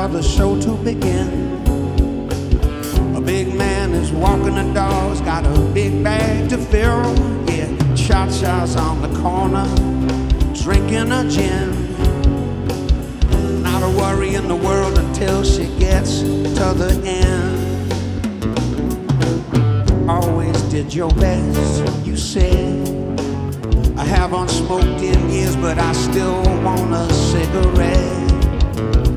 for the show to begin. A big man is walking the dogs, got a big bag to fill. Yeah, Cha-Cha's on the corner, drinking a gin. Not a worry in the world until she gets to the end. Always did your best, you said. I haven't smoked in years, but I still want a cigarette.